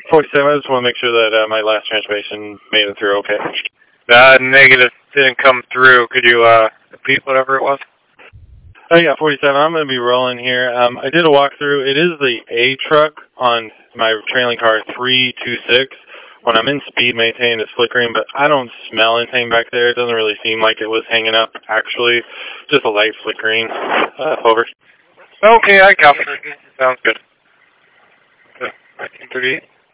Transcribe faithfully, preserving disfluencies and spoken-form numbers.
forty-seven, I just want to make sure that uh, my last transmission made it through okay. Uh, negative. Didn't come through. Could you uh, repeat whatever it was? Oh yeah, forty-seven, I'm going to be rolling here. Um, I did a walkthrough. It is the A truck on my trailing car three two six. When I'm in speed, maintain it's flickering, but I don't smell anything back there. It doesn't really seem like it was hanging up, actually. Just a light flickering. Uh, over. Okay, I copy. Sounds good. nineteen thirty-eight.